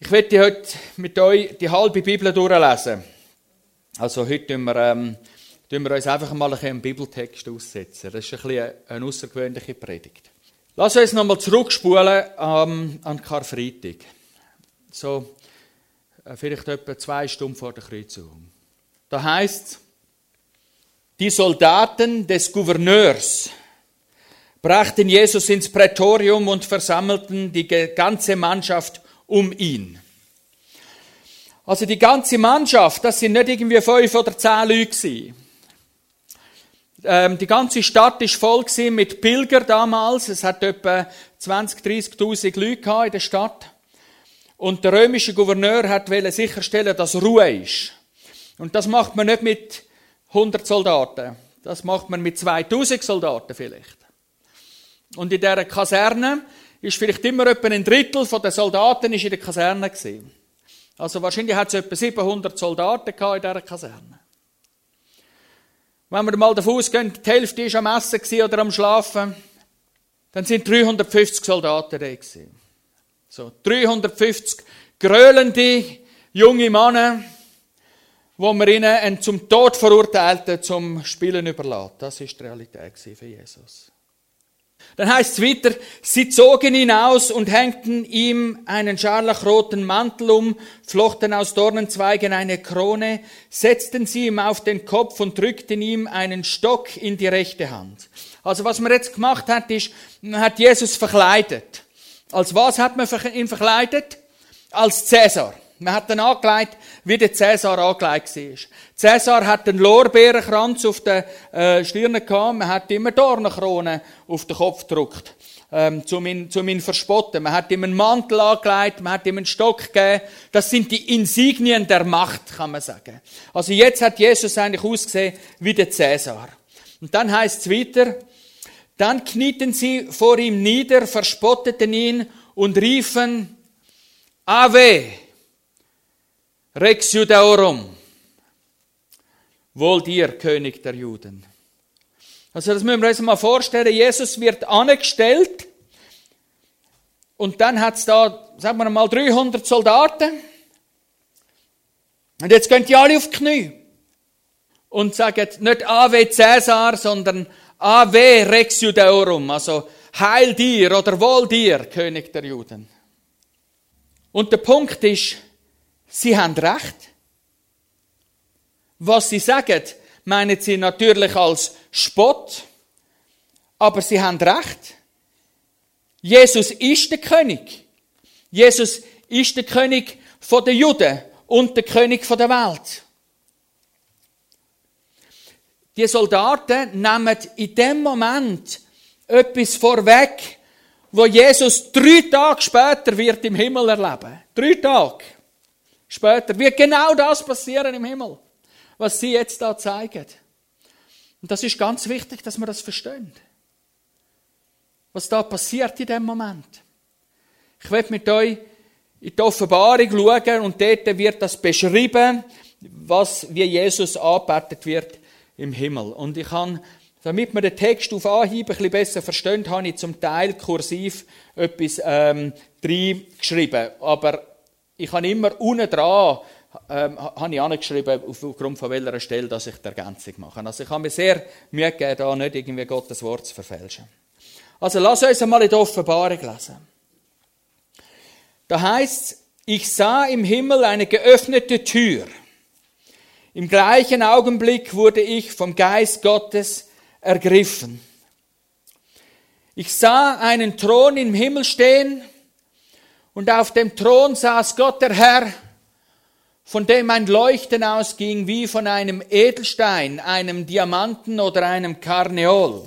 Ich werde heute mit euch die halbe Bibel durchlesen. Also heute tun wir uns einfach mal einen Bibeltext aussetzen. Das ist ein bisschen eine außergewöhnliche Predigt. Lass uns nochmal zurückspulen an Karfreitag. So vielleicht etwa 2 Stunden vor der Kreuzigung. Da heißt: Die Soldaten des Gouverneurs brachten Jesus ins Prätorium und versammelten die ganze Mannschaft um ihn. Also die ganze Mannschaft, das sind nicht irgendwie 5 oder 10 Leute gewesen. Die ganze Stadt war voll mit Pilgern damals. Es hat etwa 20.000, 30.000 Leute in der Stadt. Und der römische Gouverneur wollte sicherstellen, dass Ruhe ist. Und das macht man nicht mit 100 Soldaten. Das macht man mit 2000 Soldaten vielleicht. Und in dieser Kaserne ist vielleicht immer etwa ein Drittel der Soldaten in der Kaserne gewesen. Also wahrscheinlich hat es etwa 700 Soldaten in dieser Kaserne. Wenn wir mal davon ausgehen, die Hälfte war am Essen oder am Schlafen, dann sind 350 Soldaten da gewesen. So, 350 gröhlende junge Männer, wo man ihnen zum Tod verurteilten, zum Spielen überlässt. Das war die Realität für Jesus. Dann heißt es weiter: Sie zogen ihn aus und hängten ihm einen scharlachroten Mantel um, flochten aus Dornenzweigen eine Krone, setzten sie ihm auf den Kopf und drückten ihm einen Stock in die rechte Hand. Also was man jetzt gemacht hat, ist, man hat Jesus verkleidet. Als was hat man ihn verkleidet? Als Cäsar. Man hat ihn angelegt, wie der Cäsar angelegt war. Cäsar hat einen Lorbeerenkranz auf der Stirn gehabt, man hat ihm eine Dornenkrone auf den Kopf gedrückt, zum ihn verspotten. Man hat ihm einen Mantel angelegt, man hat ihm einen Stock gegeben. Das sind die Insignien der Macht, kann man sagen. Also jetzt hat Jesus eigentlich ausgesehen wie der Cäsar. Und dann heißt es weiter: Dann knieten sie vor ihm nieder, verspotteten ihn und riefen: Ave! Rex Judaeorum. Wohl dir, König der Juden. Also das müssen wir uns mal vorstellen. Jesus wird angestellt und dann hat es da, sagen wir mal, 300 Soldaten. Und jetzt gehen die alle auf die Knie und sagen nicht Ave Caesar, sondern Ave Rex Judaeorum. Also Heil dir oder Wohl dir, König der Juden. Und der Punkt ist, sie haben recht. Was sie sagen, meinen sie natürlich als Spott, aber sie haben recht. Jesus ist der König. Jesus ist der König der Juden und der König der Welt. Die Soldaten nehmen in dem Moment etwas vorweg, wo Jesus 3 Tage später wird im Himmel erleben. 3 Tage später wird genau das passieren im Himmel, was sie jetzt da zeigen. Und das ist ganz wichtig, dass wir das verstehen. Was da passiert in dem Moment. Ich werde mit euch in die Offenbarung schauen und dort wird das beschrieben, wie Jesus angebetet wird im Himmel. Und ich habe, damit wir den Text auf Anhieb ein bisschen besser verstehen, habe ich zum Teil kursiv etwas reingeschrieben. Aber ich habe immer unten dran angeschrieben, aufgrund von welcher Stelle dass ich die Ergänzung mache. Also ich habe mir sehr Mühe gegeben, da nicht irgendwie Gottes Wort zu verfälschen. Also lass uns einmal in die Offenbarung lesen. Da heißt es: Ich sah im Himmel eine geöffnete Tür. Im gleichen Augenblick wurde ich vom Geist Gottes ergriffen. Ich sah einen Thron im Himmel stehen und auf dem Thron saß Gott der Herr, von dem ein Leuchten ausging wie von einem Edelstein, einem Diamanten oder einem Karneol.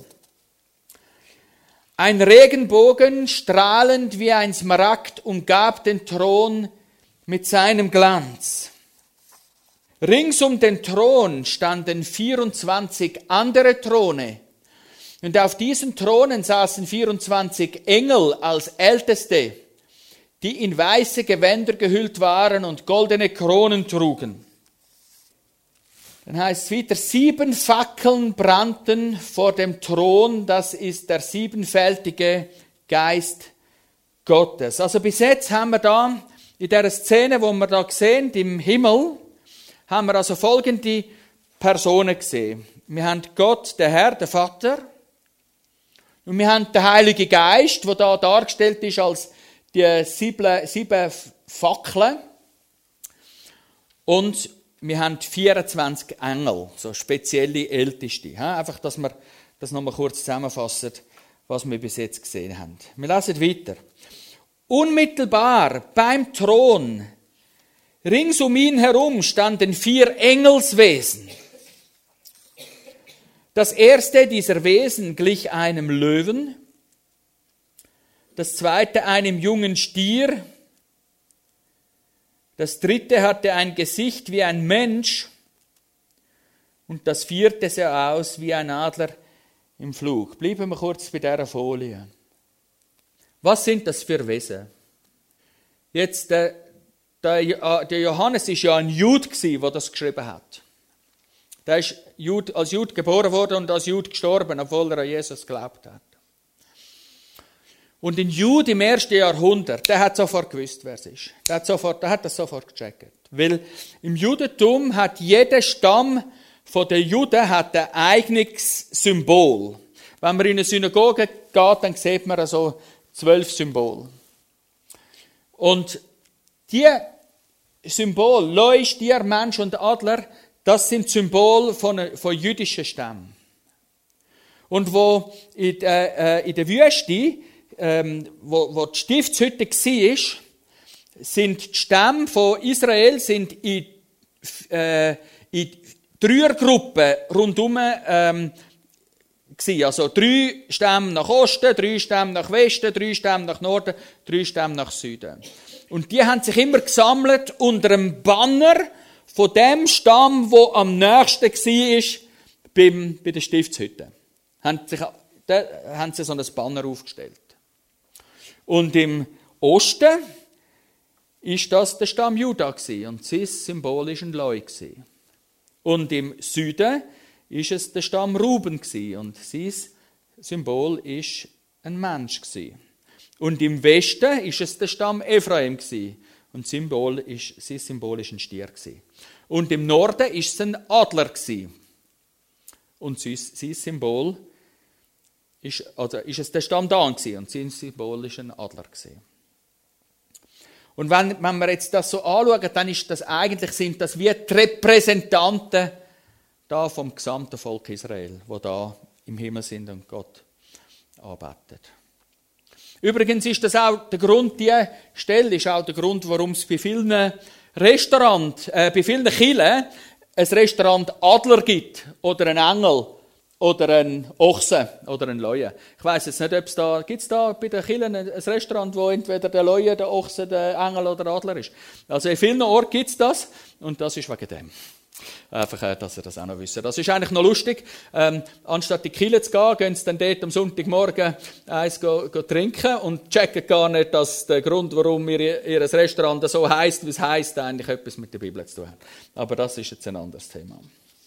Ein Regenbogen, strahlend wie ein Smaragd, umgab den Thron mit seinem Glanz. Rings um den Thron standen 24 andere Throne, und auf diesen Thronen saßen 24 Engel als Älteste, die in weiße Gewänder gehüllt waren und goldene Kronen trugen. Dann heißt es wieder: 7 Fackeln brannten vor dem Thron, das ist der 7-fältige Geist Gottes. Also bis jetzt haben wir da in dieser Szene, die wir da sehen, im Himmel, haben wir also folgende Personen gesehen. Wir haben Gott, den Herr, den Vater, und wir haben den Heiligen Geist, der da dargestellt ist als die sieben Fackeln. Und wir haben 24 Engel, so spezielle Älteste. Einfach, dass wir das nochmal kurz zusammenfassen, was wir bis jetzt gesehen haben. Wir lesen weiter. Unmittelbar beim Thron, rings um ihn herum, standen 4 Engelswesen. Das erste dieser Wesen glich einem Löwen, das zweite einem jungen Stier, das dritte hatte ein Gesicht wie ein Mensch und das vierte sah aus wie ein Adler im Flug. Bleiben wir kurz bei dieser Folie. Was sind das für Wesen? Jetzt, der Johannes war ja ein Jude, der das geschrieben hat. Der ist als Jude geboren worden und als Jude gestorben, obwohl er an Jesus geglaubt hat. Und ein Jude im 1. Jahrhundert, der hat sofort gewusst, wer es ist. Der hat das sofort gecheckt. Weil im Judentum hat jeder Stamm der Juden hat ein eigenes Symbol. Wenn man in eine Synagoge geht, dann sieht man so 12 Symbole. Und die Symbole, Leu, Stier, Mensch und Adler, das sind Symbole von jüdischen Stämmen. Und wo in der Wüste, wo die Stiftshütte war, sind die Stämme von Israel sind in Dreiergruppen rundum also 3 Stämme nach Osten, 3 Stämme nach Westen, 3 Stämme nach Norden, 3 Stämme nach Süden. Und die haben sich immer gesammelt unter einem Banner von dem Stamm, wo am nächsten war bei der Stiftshütte. Da haben sie so ein Banner aufgestellt. Und im Osten ist das der Stamm Juda und sein Symbol war ein Leu. Und im Süden ist es der Stamm Ruben und sein Symbol ist ein Mensch. Und im Westen ist es der Stamm Ephraim und sein Symbol ist ein Stier. Und im Norden ist es ein Adler und sein Symbol ist es der Stamm Dan und sein Symbol ist ein Adler. Und wenn wir jetzt das so anschauen, dann sind das wie die Repräsentanten da vom gesamten Volk Israel, wo da im Himmel sind und Gott anbeten. Übrigens ist das auch der Grund, diese Stelle ist auch der Grund, warum es bei vielen Restaurants, bei vielen Kirchen ein Restaurant Adler gibt oder einen Engel oder einen Ochsen oder einen Leuen. Ich weiss jetzt nicht, gibt es da bei den Kirchen ein Restaurant, wo entweder der Leuen, der Ochse, der Engel oder der Adler ist. Also in vielen Orten gibt es das und das ist wegen dem. Einfach, dass ihr das auch noch wisst. Das ist eigentlich noch lustig. Anstatt in die Kirche zu gehen sie dann dort am Sonntagmorgen eins trinken und checken gar nicht, dass der Grund, warum ihr Restaurant so heisst, wie es heisst, eigentlich etwas mit der Bibel zu tun hat. Aber das ist jetzt ein anderes Thema.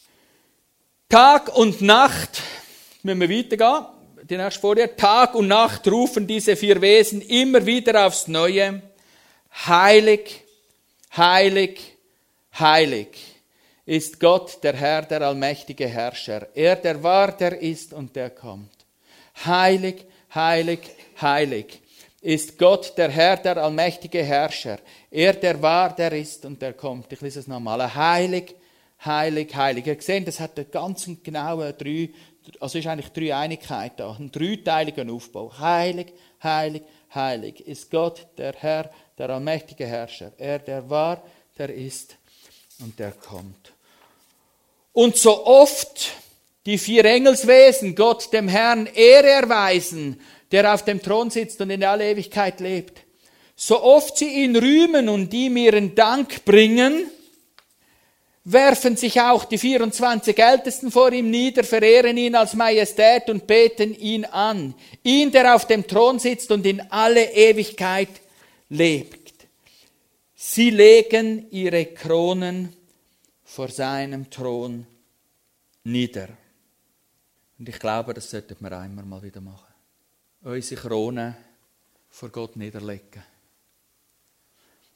Tag und Nacht, müssen wir weitergehen, die nächste Folie. Tag und Nacht rufen diese 4 Wesen immer wieder aufs Neue. Heilig, heilig, heilig ist Gott, der Herr, der allmächtige Herrscher. Er, der war, der ist und der kommt. Heilig, heilig, heilig ist Gott, der Herr, der allmächtige Herrscher. Er, der war, der ist und der kommt. Ich lese es nochmal. Heilig, heilig, heilig. Ihr seht, das hat einen ganz genauen ist eigentlich Dreieinigkeit da. Einen dreiteiligen Aufbau. Heilig, heilig, heilig ist Gott, der Herr, der allmächtige Herrscher. Er, der war, der ist und der kommt. Und so oft die 4 Engelswesen Gott, dem Herrn, Ehre erweisen, der auf dem Thron sitzt und in aller Ewigkeit lebt, so oft sie ihn rühmen und ihm ihren Dank bringen, werfen sich auch die 24 Ältesten vor ihm nieder, verehren ihn als Majestät und beten ihn an. Ihn, der auf dem Thron sitzt und in alle Ewigkeit lebt. Sie legen ihre Kronen vor seinem Thron nieder. Und ich glaube, das sollten wir einmal mal wieder machen. Unsere Kronen vor Gott niederlegen.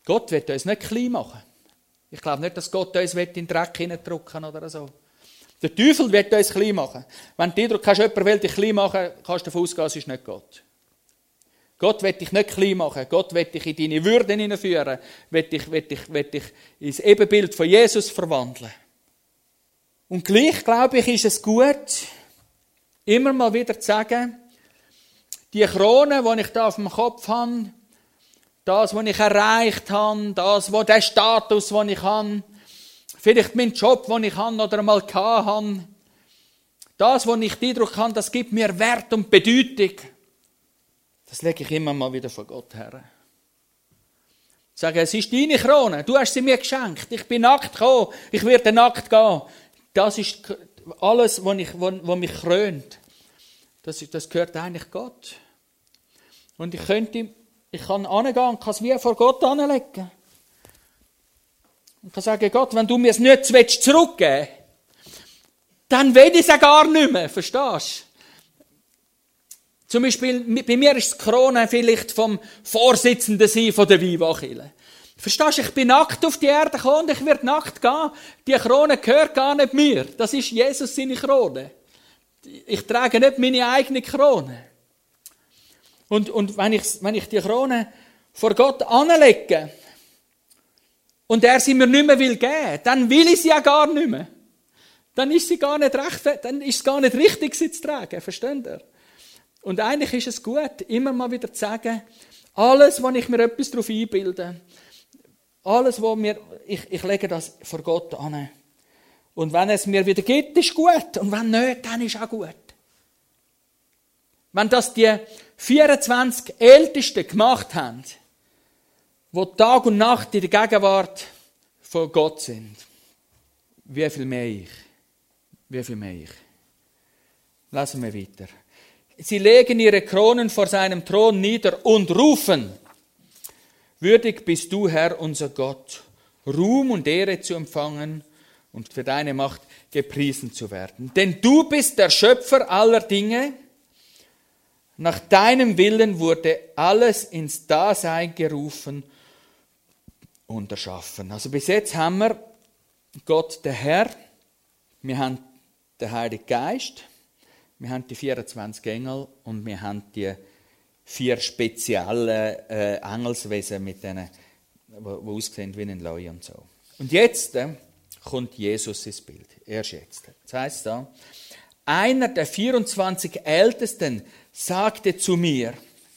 Gott wird uns nicht klein machen. Ich glaube nicht, dass Gott uns in den Dreck hineindrücken oder so. Der Teufel wird uns klein machen. Wenn du den Eindruck hast, jemand will dich klein machen, kannst du davon ausgehen, es ist nicht Gott. Gott will dich nicht klein machen. Gott will dich in deine Würde hineinführen. Will dich ins Ebenbild von Jesus verwandeln. Und gleich, glaube ich, ist es gut, immer mal wieder zu sagen, die Krone, die ich da auf dem Kopf habe, das, was ich erreicht habe, der Status, den ich habe, vielleicht mein Job, den ich habe oder mal gehabt habe, das, was ich den Eindruck habe, das gibt mir Wert und Bedeutung. Das lege ich immer mal wieder von Gott her. Ich sage, es ist deine Krone, du hast sie mir geschenkt, ich bin nackt gekommen, ich werde nackt gehen. Das ist alles, was mich krönt. Das gehört eigentlich Gott. Und ich kann hingehen und kann es wie vor Gott anlegen. Und kann sagen, Gott, wenn du mir es nicht zurückgeben willst, dann will ich es ja gar nicht mehr, verstehst du? Zum Beispiel, bei mir ist die Krone vielleicht vom Vorsitzenden sein von der Viva-Kirche. Verstehst du, ich bin nackt auf die Erde gekommen und ich werde nackt gehen. Die Krone gehört gar nicht mir. Das ist Jesus seine Krone. Ich trage nicht meine eigene Krone. Und wenn ich die Krone vor Gott anlege und er sie mir nicht mehr geben will, dann will ich sie ja gar nicht mehr. Dann ist sie gar nicht recht, dann ist es gar nicht richtig, sie zu tragen. Versteht ihr? Und eigentlich ist es gut, immer mal wieder zu sagen, alles, wo ich mir etwas darauf einbilde, alles, ich lege das vor Gott an. Und wenn es mir wieder gibt, ist gut. Und wenn nicht, dann ist auch gut. Wenn das die 24 Ältesten gemacht haben, die Tag und Nacht in der Gegenwart von Gott sind, wie viel mehr ich? Wie viel mehr ich? Lassen wir weiter. Sie legen ihre Kronen vor seinem Thron nieder und rufen, würdig bist du, Herr, unser Gott, Ruhm und Ehre zu empfangen und für deine Macht gepriesen zu werden. Denn du bist der Schöpfer aller Dinge. Nach deinem Willen wurde alles ins Dasein gerufen und erschaffen. Also bis jetzt haben wir Gott, der Herr, wir haben den Heiligen Geist, wir haben die 24 Engel und wir haben die 4 speziellen Engelswesen, mit denen, die aussehen wie ein Leu und so. Und jetzt kommt Jesus ins Bild. Erst jetzt. Das heisst da, einer der 24 Ältesten sagte zu mir,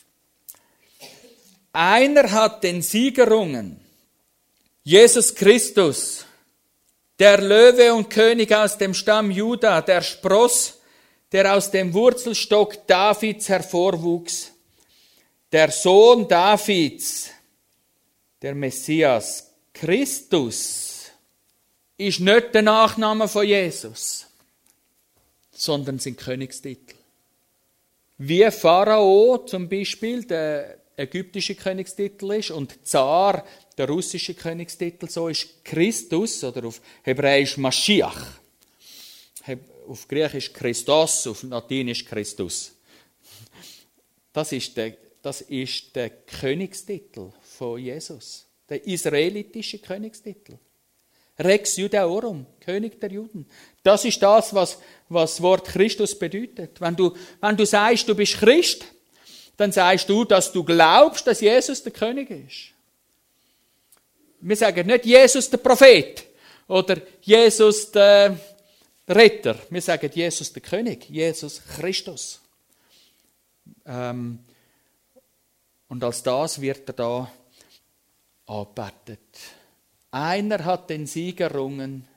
einer hat den Sieg errungen, Jesus Christus, der Löwe und König aus dem Stamm Juda, der Spross, der aus dem Wurzelstock Davids hervorwuchs, der Sohn Davids, der Messias, Christus, ist nicht der Nachname von Jesus, sondern sein Königstitel. Wie Pharao zum Beispiel der ägyptische Königstitel ist und Zar der russische Königstitel, so ist Christus oder auf Hebräisch Maschiach. Auf Griechisch Christos, auf Latinisch Christus. Das ist der Königstitel von Jesus. Der israelitische Königstitel. Rex Judaeorum, König der Juden. Das ist das, was das Wort Christus bedeutet. Wenn du sagst, du bist Christ, dann sagst du, dass du glaubst, dass Jesus der König ist. Wir sagen nicht Jesus der Prophet oder Jesus der Retter. Wir sagen Jesus der König, Jesus Christus. Und als das wird er da angebetet. Einer hat den Sieg errungen,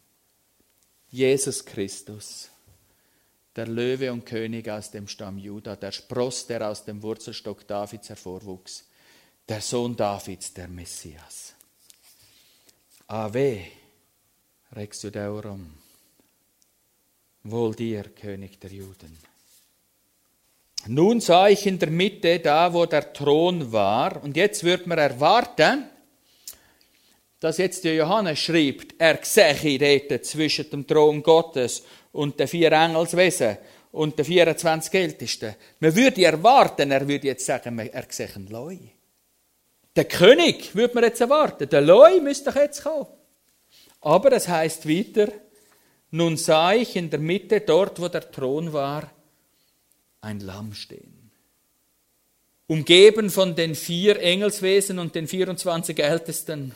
Jesus Christus, der Löwe und König aus dem Stamm Juda, der Spross, der aus dem Wurzelstock Davids hervorwuchs, der Sohn Davids, der Messias. Ave, Rex Judaeorum, wohl dir, König der Juden. Nun sah ich in der Mitte, da wo der Thron war, und jetzt wird man erwarten, dass jetzt der Johannes schreibt, er sehe dort zwischen dem Thron Gottes und den 4 Engelswesen und den 24 Ältesten. Man würde erwarten, er würde jetzt sagen, er sehe ein Leu. Der König, würde man jetzt erwarten. Der Loi müsste doch jetzt kommen. Aber es heißt weiter, nun sah ich in der Mitte, dort wo der Thron war, ein Lamm stehen. Umgeben von den 4 Engelswesen und den 24 Ältesten.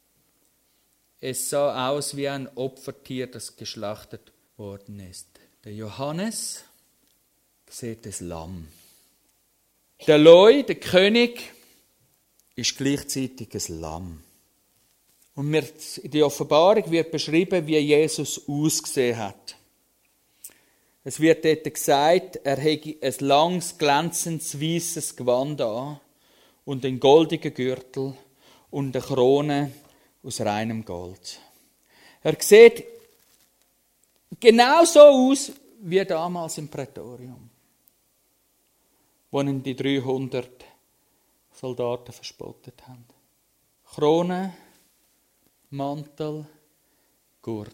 Es sah aus wie ein Opfertier, das geschlachtet worden ist. Der Johannes sieht das Lamm. Der Loi, der König, ist gleichzeitig ein Lamm. Und in der Offenbarung wird beschrieben, wie Jesus ausgesehen hat. Es wird dort gesagt, er hätte ein langes, glänzendes, weisses Gewand an und einen goldenen Gürtel und eine Krone aus reinem Gold. Er sieht genau so aus wie damals im Prätorium, wo ihn die 300 Soldaten verspottet haben. Krone, Mantel, Gurt.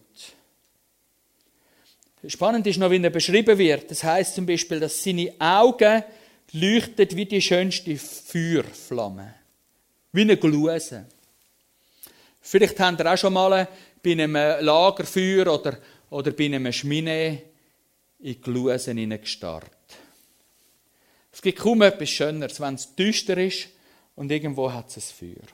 Spannend ist noch, wie er beschrieben wird. Das heisst zum Beispiel, dass seine Augen leuchten wie die schönste Feuerflamme. Wie eine Gluse. Vielleicht habt ihr auch schon mal bei einem Lagerfeuer oder bei einem Schmine in die Glusen hineingestarrt. Es gibt kaum etwas Schöneres, wenn es düster ist und irgendwo hat es ein Feuer.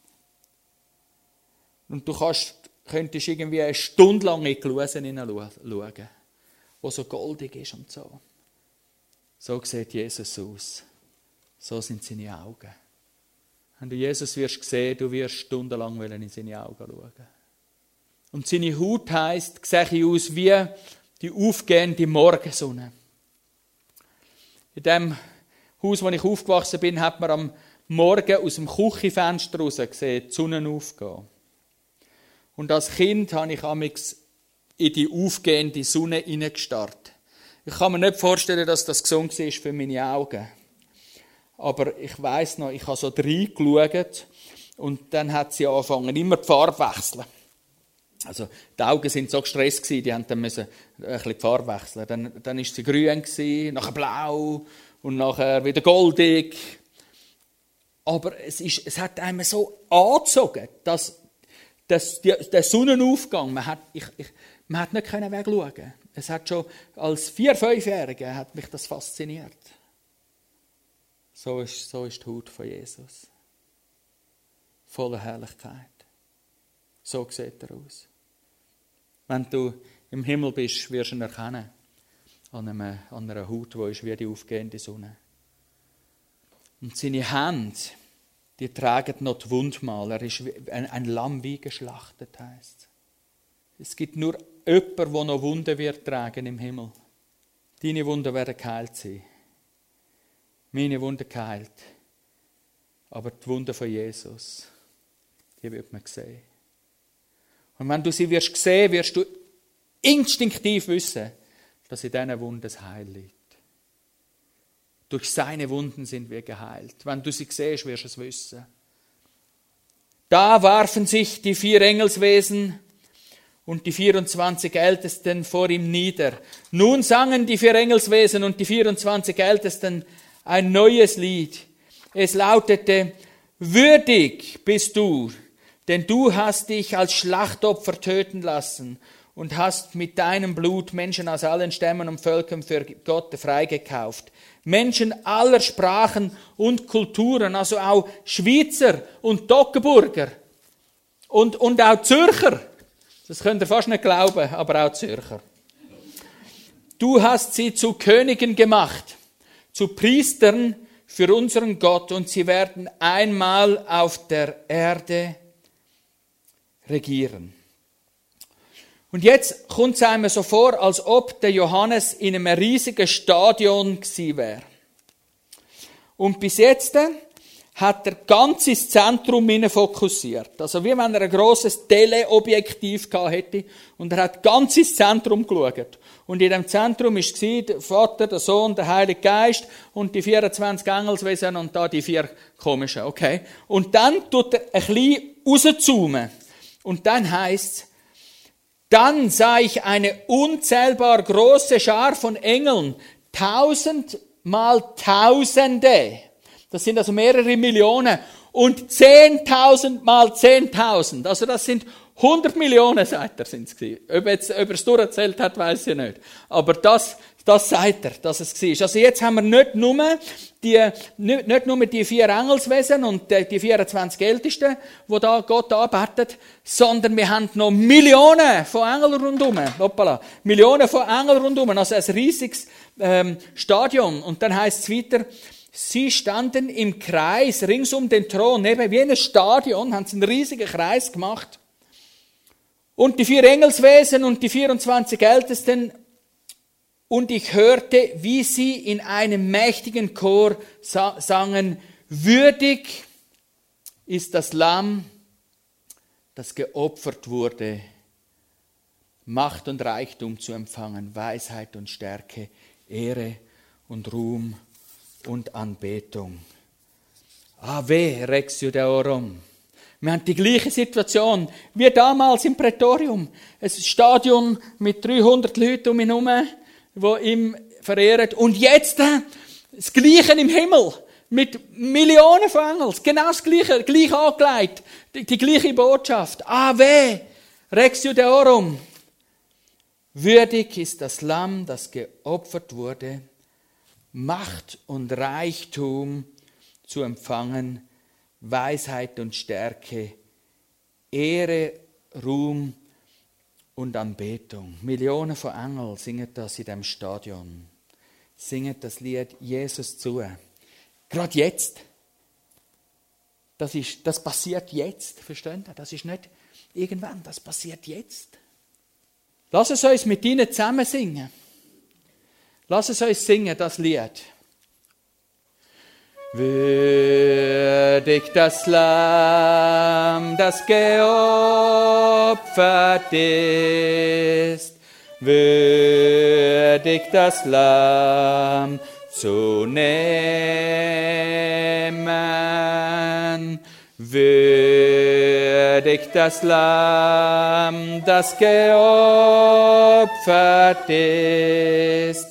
Und du könntest irgendwie eine Stunde lang in die Glusen hineinschauen, wo so goldig ist und so. So sieht Jesus aus. So sind seine Augen. Wenn du Jesus wirst sehen, du wirst stundenlang in seine Augen schauen. Und seine Haut heisst, sehe aus wie die aufgehende Morgensonne. In dem Haus, wo ich aufgewachsen bin, hat man am Morgen aus dem Küchenfenster raus gesehen, die Sonne aufgehen. Und als Kind habe ich amigs in die aufgehende Sonne hineingestarrt. Ich kann mir nicht vorstellen, dass das gesund war für meine Augen. Aber ich weiss noch, ich habe so reingeschaut und dann hat sie angefangen, immer die Farbe wechseln. Also die Augen sind so gestresst gewesen, die haben dann müssen ein bisschen die Farbe wechseln. Dann ist sie grün gewesen, nachher blau und nachher wieder goldig. Aber es hat einem so angezogen, dass der Sonnenaufgang, man hat nicht wegschauen. Es hat schon als 4-, 5-Jähriger hat mich das fasziniert. So ist die Haut von Jesus. Voller Herrlichkeit. So sieht er aus. Wenn du im Himmel bist, wirst du ihn erkennen. An einer Haut, die ist wie die aufgehende Sonne. Und seine Hände, die tragen noch die Wundmal. Er ist ein Lamm wie geschlachtet, heisst. Es gibt nur jemanden, der noch Wunden wird tragen im Himmel. Deine Wunden werden geheilt sein. Meine Wunden geheilt. Aber die Wunden von Jesus, die wird man sehen. Und wenn du sie wirst sehen, wirst du instinktiv wissen, dass in diesen Wunden das Heil liegt. Durch seine Wunden sind wir geheilt. Wenn du sie siehst, wirst du es wissen. Da warfen sich die 4 Engelswesen und die 24 Ältesten vor ihm nieder. Nun sangen die 4 Engelswesen und die 24 Ältesten ein neues Lied. Es lautete: Würdig bist du, denn du hast dich als Schlachtopfer töten lassen und hast mit deinem Blut Menschen aus allen Stämmen und Völkern für Gott freigekauft. Menschen aller Sprachen und Kulturen, also auch Schweizer und Toggenburger und auch Zürcher. Das könnt ihr fast nicht glauben, aber auch Zürcher. Du hast sie zu Königen gemacht, zu Priestern für unseren Gott, und sie werden einmal auf der Erde regieren. Und jetzt kommt es einem so vor, als ob der Johannes in einem riesigen Stadion gewesen wäre. Und bis jetzt hat er ganz ins Zentrum fokussiert. Also wie wenn er ein grosses Teleobjektiv gehabt hätte und er hat ganz ins Zentrum geschaut. Und in dem Zentrum war der Vater, der Sohn, der Heilige Geist und die 24 Engelswesen und da die 4 komischen. Okay. Und dann tut er ein bisschen rauszoomen. Und dann heisst es: Dann sah ich eine unzählbar große Schar von Engeln, 1000 mal Tausende. Das sind also mehrere Millionen. und 10.000 mal 10.000. Also das sind 100 Millionen, sagt er, sind es gewesen. Ob er es durchgezählt hat, weiss ich nicht. Aber das sagt er, dass es war. Also jetzt haben wir nicht nur die 4 Engelswesen und die 24 Ältesten, die da Gott arbeitet, sondern wir haben noch Millionen von Engeln rundherum. Hoppala. Millionen von Engeln rundherum. Also ein riesiges Stadion. Und dann heisst es weiter, sie standen im Kreis rings um den Thron, eben wie ein Stadion, haben sie einen riesigen Kreis gemacht. Und die 4 Engelswesen und die 24 Ältesten, und ich hörte, wie sie in einem mächtigen Chor sangen, würdig ist das Lamm, das geopfert wurde, Macht und Reichtum zu empfangen, Weisheit und Stärke, Ehre und Ruhm und Anbetung. Ave Rex Judaeorum. Wir haben die gleiche Situation wie damals im Prätorium. Ein Stadion mit 300 Leuten um ihn herum, die ihm verehren. Und jetzt das Gleiche im Himmel. Mit Millionen von Engeln. Genau das Gleiche, gleich angelegt. Die gleiche Botschaft. Ave Rex Judaeorum. Würdig ist das Lamm, das geopfert wurde, Macht und Reichtum zu empfangen, Weisheit und Stärke, Ehre, Ruhm und Anbetung. Millionen von Engeln singen das in diesem Stadion. Singen das Lied Jesus zu. Gerade jetzt. Das passiert jetzt. Verstehen Sie? Das ist nicht irgendwann, das passiert jetzt. Lass es uns mit ihnen zusammen singen. Lass es uns singen, das Lied. Würdig das Lamm, das geopfert ist, würdig das Lamm zu nehmen, würdig das Lamm, das geopfert ist,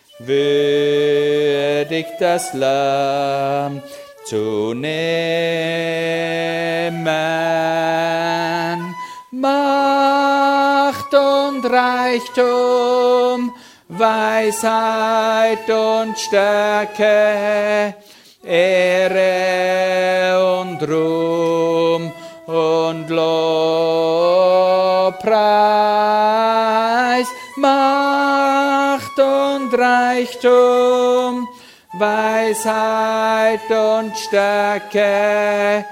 würdig das Lamm zu nehmen. Macht und Reichtum, Weisheit und Stärke, Ehre und Ruhm und Lobpreis. Macht und Reichtum, Weisheit und Stärke,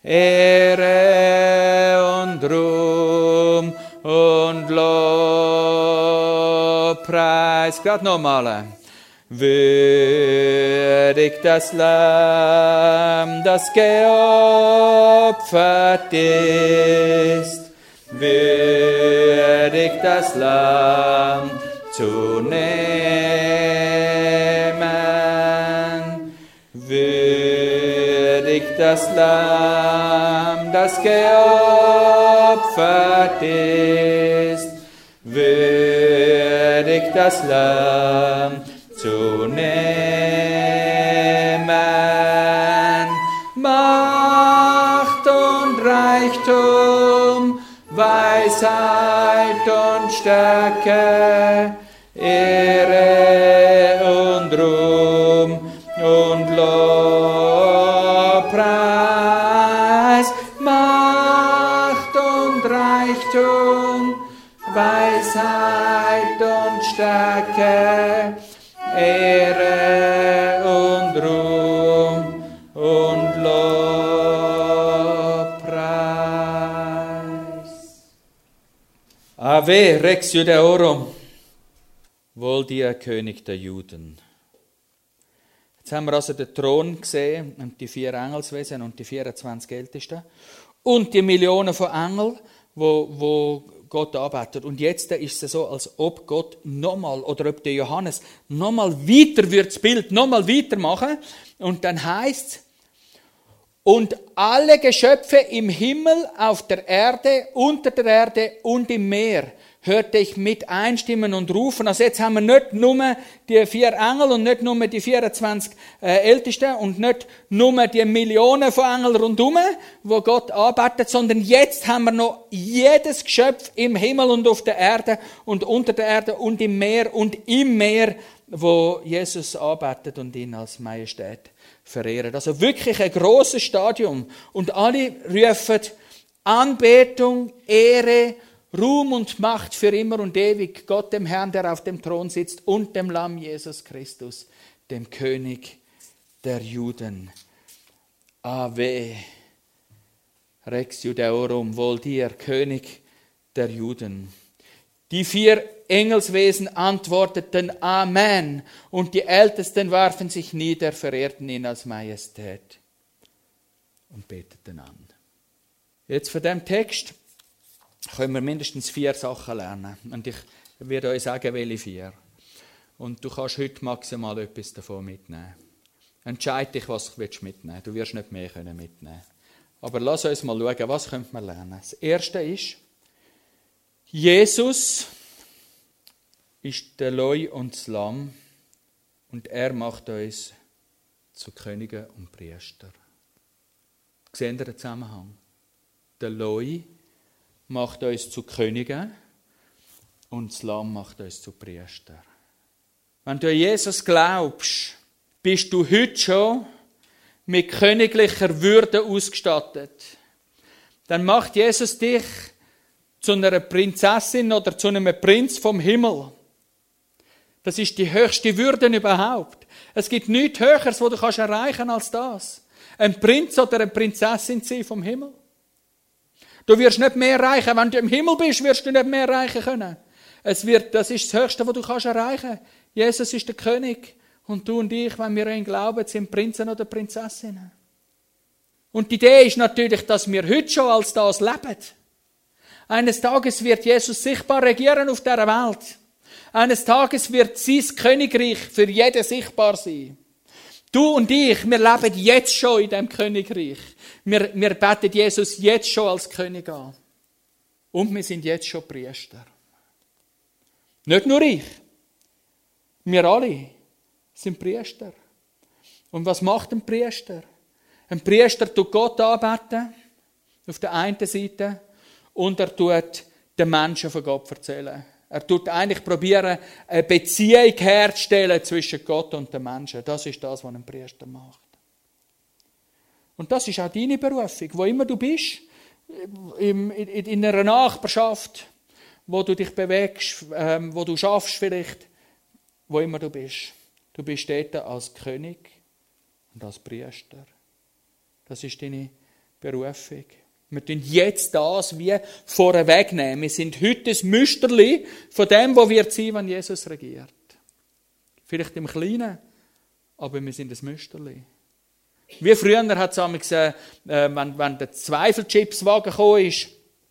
Ehre und Ruhm und Lobpreis. Gerade nochmal. Würdig das Lamm, das geopfert ist, würdig das Lamm zu nehmen, würdig das Lamm, das geopfert ist, würdig das Lamm zu nehmen. Macht und Reichtum, Weisheit und Stärke, Ehre und Ruhm und Lobpreis. Macht und Reichtum, Weisheit und Stärke, Ehre und Ruhm und Lobpreis. Ave Rex Judaeorum. Wohl dir, König der Juden. Jetzt haben wir also den Thron gesehen und die 4 Engelswesen und die 24 Ältesten und die Millionen von Engeln, wo Gott arbeitet. Und jetzt ist es so, als ob Gott nochmal, oder ob der Johannes nochmal weiter wird das Bild nochmal weitermachen. Und dann heißt es, und alle Geschöpfe im Himmel, auf der Erde, unter der Erde und im Meer hörte ich mit einstimmen und rufen. Also jetzt haben wir nicht nur die 4 Engel und nicht nur die 24 Ältesten und nicht nur die Millionen von Engeln rundherum, wo Gott arbeitet, sondern jetzt haben wir noch jedes Geschöpf im Himmel und auf der Erde und unter der Erde und im Meer, wo Jesus arbeitet und ihn als Majestät verehren. Also wirklich ein grosses Stadium. Und alle rufen Anbetung, Ehre, Ruhm und Macht für immer und ewig Gott, dem Herrn, der auf dem Thron sitzt, und dem Lamm Jesus Christus, dem König der Juden. Ave, Rex Judaeorum, wohl dir, König der Juden. Die 4 Engelswesen antworteten Amen, und die Ältesten warfen sich nieder, verehrten ihn als Majestät und beteten an. Jetzt von dem Text können wir mindestens 4 Sachen lernen. Und ich werde euch sagen, welche 4. Und du kannst heute maximal etwas davon mitnehmen. Entscheide dich, was du mitnehmen willst. Du wirst nicht mehr mitnehmen können. Aber lass uns mal schauen, was können wir lernen. Das Erste ist, Jesus ist der Leu und das Lamm und er macht uns zu Königen und Priester. Seht ihr den Zusammenhang? Der Leu macht uns zu Königen und das Lamm macht uns zu Priester. Wenn du an Jesus glaubst, bist du heute schon mit königlicher Würde ausgestattet. Dann macht Jesus dich zu einer Prinzessin oder zu einem Prinz vom Himmel. Das ist die höchste Würde überhaupt. Es gibt nichts Höheres, was du erreichen kannst als das. Ein Prinz oder eine Prinzessin sein vom Himmel. Du wirst nicht mehr erreichen. Wenn du im Himmel bist, wirst du nicht mehr erreichen können. Das ist das Höchste, was du erreichen kannst. Jesus ist der König. Und du und ich, wenn wir an ihn glauben, sind Prinzen oder Prinzessinnen. Und die Idee ist natürlich, dass wir heute schon als das leben. Eines Tages wird Jesus sichtbar regieren auf dieser Welt. Eines Tages wird sein Königreich für jeden sichtbar sein. Du und ich, wir leben jetzt schon in diesem Königreich. Wir beten Jesus jetzt schon als König an. Und wir sind jetzt schon Priester. Nicht nur ich. Wir alle sind Priester. Und was macht ein Priester? Ein Priester tut Gott anbeten, auf der einen Seite, und er tut den Menschen von Gott erzählen. Er tut eigentlich probieren, eine Beziehung herzustellen zwischen Gott und den Menschen. Das ist das, was ein Priester macht. Und das ist auch deine Berufung. Wo immer du bist, in einer Nachbarschaft, wo du dich bewegst, wo du schaffst vielleicht, wo immer du bist. Du bist dort als König und als Priester. Das ist deine Berufung. Wir tun jetzt das wie vorwegnehmen. Wir sind heute ein Müsterli von dem, wo wir sein, wenn Jesus regiert. Vielleicht im Kleinen, aber wir sind ein Müsterli. Wie früher hat es einmal gesagt, wenn der Zweifelchipswagen gekommen ist,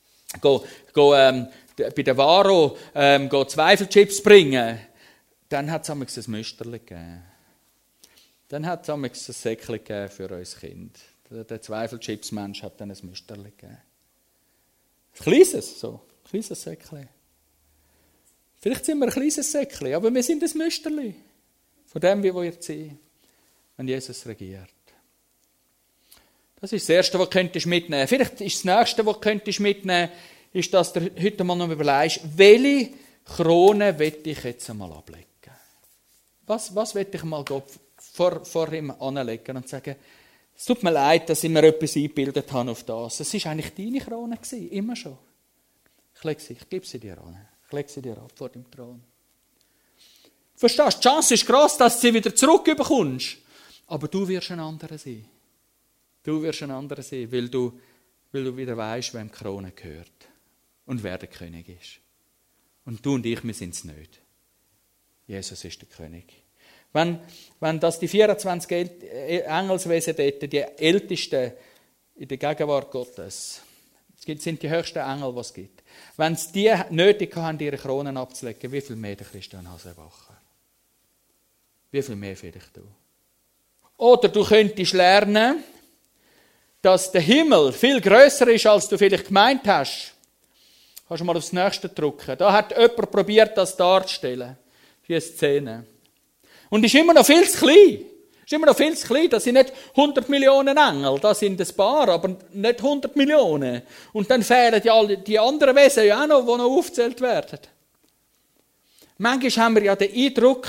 bei der Varo Zweifelchips bringen, dann hat es einmal ein Müsterli gegeben. Dann hat es einmal ein Säckchen gegeben für uns Kind. Der Zweifelchips-Mensch hat dann ein Müsterli gegeben. Ein kleines Säckchen. Vielleicht sind wir ein kleines Säckchen, aber wir sind ein Müsterli. Von dem, wie wir sind, wenn Jesus regiert. Das ist das Erste, was du mitnehmen könntest. Vielleicht ist das Nächste, was du mitnehmen könntest, ist, dass du heute mal noch überlegst, welche Krone will ich jetzt einmal ablegen? Was will ich mal Gott vor ihm anlegen und sagen, es tut mir leid, dass ich mir etwas eingebildet habe auf das. Es war eigentlich deine Krone, immer schon. Ich gebe sie dir an. Ich lege sie dir ab vor dem Thron. Verstehst du? Die Chance ist gross, dass du sie wieder zurückbekommst. Aber du wirst ein anderer sein. Du wirst ein anderer sein, weil du wieder weisst, wem die Krone gehört. Und wer der König ist. Und du und ich, wir sind es nicht. Jesus ist der König. Wenn das die 24 Engelswesen dort, die Ältesten in der Gegenwart Gottes, es sind die höchsten Engel, die es gibt, wenn es die nötig haben, ihre Kronen abzulegen, wie viel mehr der Christian Hasenbacher? Wie viel mehr vielleicht du? Oder du könntest lernen, dass der Himmel viel grösser ist, als du vielleicht gemeint hast. Kannst du mal aufs nächste drücken. Da hat jemand probiert, das darzustellen. Die Szene. Und ist immer noch viel zu klein. Ist immer noch viel zu klein. Das sind nicht 100 Millionen Engel. Das sind ein paar, aber nicht 100 Millionen. Und dann fehlen die anderen Wesen ja auch noch, die noch aufgezählt werden. Manchmal haben wir ja den Eindruck,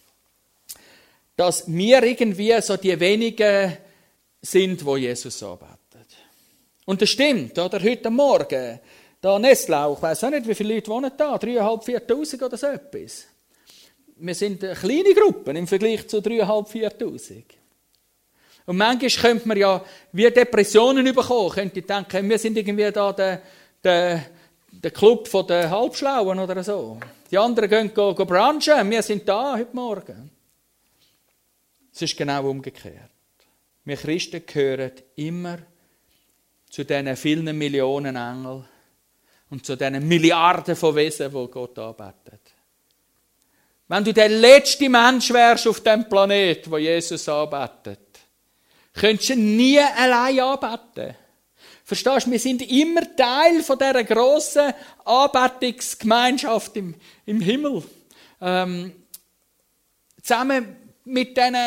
dass wir irgendwie so die wenigen sind, die Jesus anbeten. Und das stimmt, oder? Heute Morgen, da Nestlau, ich weiss auch nicht, wie viele Leute wohnen da, 3'500, 4'000 oder so etwas. Wir sind kleine Gruppen im Vergleich zu 3'500, 4'000. Und manchmal könnte man ja wie Depressionen bekommen, könnte ich denken, wir sind irgendwie da der Club der Halbschlauen oder so. Die anderen gehen brunchen, wir sind da heute Morgen. Es ist genau umgekehrt. Wir Christen gehören immer zu diesen vielen Millionen Engeln und zu diesen Milliarden von Wesen, die Gott anbetet. Wenn du der letzte Mensch wärst auf dem Planet, wo Jesus anbetet, könntest du nie allein anbeten. Verstehst du? Wir sind immer Teil von dieser grossen Anbetungsgemeinschaft im Himmel. Zusammen mit diesen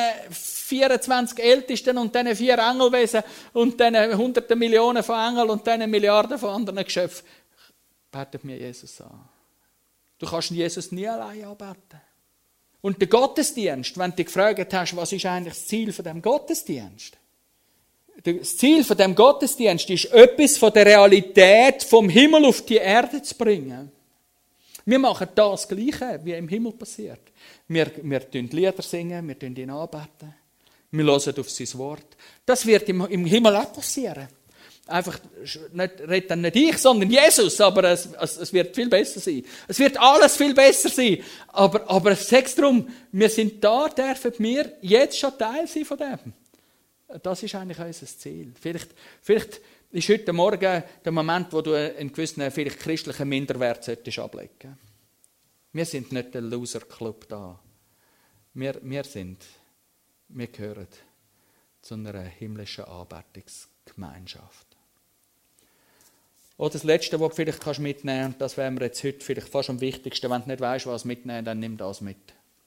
24 Ältesten und diesen 4 Engelwesen und diesen Hunderten Millionen von Engeln und diesen Milliarden von anderen Geschöpfen betet mir Jesus an. Du kannst Jesus nie allein anbeten. Und der Gottesdienst, wenn du dich gefragt hast, was ist eigentlich das Ziel von dem Gottesdienst? Das Ziel von dem Gottesdienst ist, etwas von der Realität vom Himmel auf die Erde zu bringen. Wir machen das Gleiche, wie im Himmel passiert. Wir singen Lieder, wir ihn anbeten, wir hören auf sein Wort. Das wird im Himmel auch passieren. Einfach, redet dann nicht ich, sondern Jesus, aber es wird viel besser sein. Es wird alles viel besser sein. Aber sag's drum, wir sind da, dürfen wir jetzt schon Teil sein von dem. Das ist eigentlich unser Ziel. Vielleicht ist heute Morgen der Moment, wo du einen gewissen, vielleicht christlichen Minderwert solltest ablegen. Wir sind nicht der Loser-Club da. Wir gehören zu einer himmlischen Anbetungsgemeinschaft. Oder das Letzte, was du vielleicht mitnehmen kannst, und das wäre mir jetzt heute vielleicht fast am wichtigsten, wenn du nicht weißt, was mitnehmen, dann nimm das mit.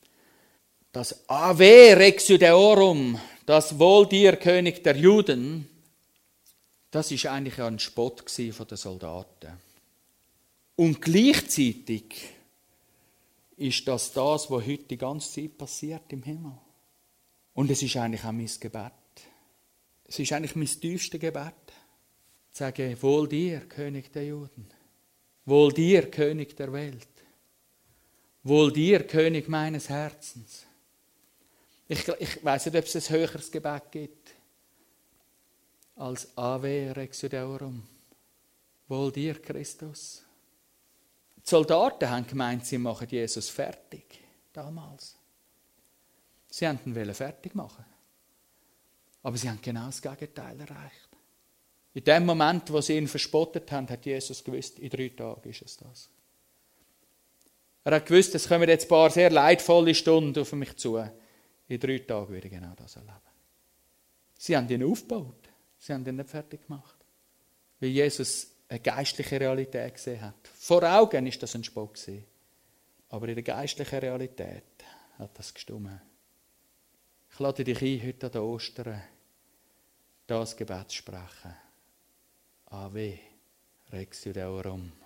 Das Ave Rex Judaeorum, das Wohl dir, König der Juden, das war eigentlich ein Spott von den Soldaten. Und gleichzeitig ist das, was heute die ganze Zeit passiert im Himmel. Und es ist eigentlich auch mein Gebet. Es ist eigentlich mein tiefstes Gebet. Ich sage, wohl dir, König der Juden. Wohl dir, König der Welt. Wohl dir, König meines Herzens. Ich weiss nicht, ob es ein höheres Gebet gibt als Ave Rex Judaeorum. Wohl dir, Christus. Die Soldaten haben gemeint, sie machen Jesus fertig. Damals. Sie wollten ihn fertig machen. Aber sie haben genau das Gegenteil erreicht. In dem Moment, wo sie ihn verspottet haben, hat Jesus gewusst, in 3 Tagen ist es das. Er hat gewusst, es kommen jetzt ein paar sehr leidvolle Stunden auf mich zu. In 3 Tagen würde ich genau das erleben. Sie haben ihn aufgebaut. Sie haben ihn nicht fertig gemacht. Weil Jesus eine geistliche Realität gesehen hat. Vor Augen war das ein Spott. Aber in der geistlichen Realität hat das gestimmt. Ich lade dich ein, heute an den Ostern das Gebet zu sprechen. Ave Rex Judaeorum.